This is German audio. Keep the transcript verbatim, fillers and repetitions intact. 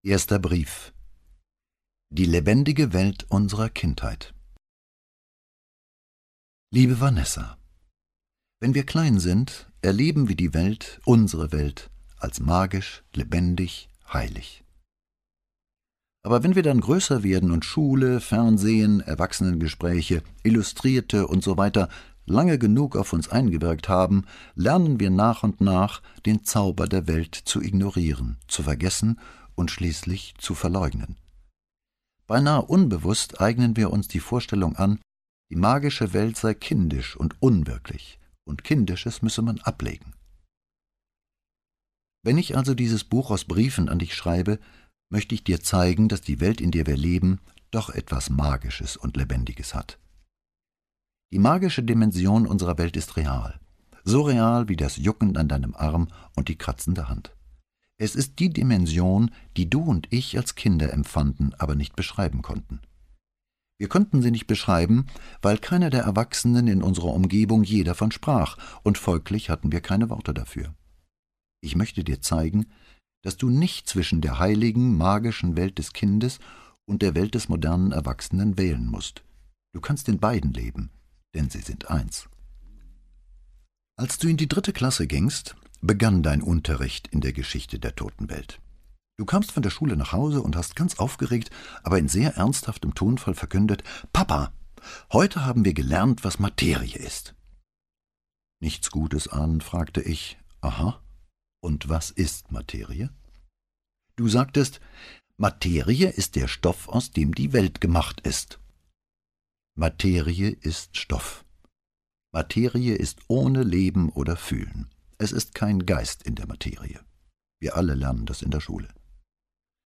Erster Brief. Die lebendige Welt unserer Kindheit. Liebe Vanessa, wenn wir klein sind, erleben wir die Welt, unsere Welt, als magisch, lebendig, heilig. Aber wenn wir dann größer werden und Schule, Fernsehen, Erwachsenengespräche, Illustrierte und so weiter lange genug auf uns eingewirkt haben, lernen wir nach und nach, den Zauber der Welt zu ignorieren, zu vergessen und schließlich zu verleugnen. Beinahe unbewusst eignen wir uns die Vorstellung an, die magische Welt sei kindisch und unwirklich, und Kindisches müsse man ablegen. Wenn ich also dieses Buch aus Briefen an dich schreibe, möchte ich dir zeigen, dass die Welt, in der wir leben, doch etwas Magisches und Lebendiges hat. Die magische Dimension unserer Welt ist real, so real wie das Jucken an deinem Arm und die kratzende Hand. Es ist die Dimension, die du und ich als Kinder empfanden, aber nicht beschreiben konnten. Wir konnten sie nicht beschreiben, weil keiner der Erwachsenen in unserer Umgebung je davon sprach, und folglich hatten wir keine Worte dafür. Ich möchte dir zeigen, dass du nicht zwischen der heiligen, magischen Welt des Kindes und der Welt des modernen Erwachsenen wählen musst. Du kannst in beiden leben, denn sie sind eins. Als du in die dritte Klasse gingst, begann dein Unterricht in der Geschichte der Totenwelt. Du kamst von der Schule nach Hause und hast ganz aufgeregt, aber in sehr ernsthaftem Tonfall verkündet: »Papa, heute haben wir gelernt, was Materie ist.« Nichts Gutes ahnend fragte ich: »Aha, und was ist Materie?« Du sagtest: »Materie ist der Stoff, aus dem die Welt gemacht ist.« Materie ist Stoff. Materie ist ohne Leben oder Fühlen. Es ist kein Geist in der Materie. Wir alle lernen das in der Schule.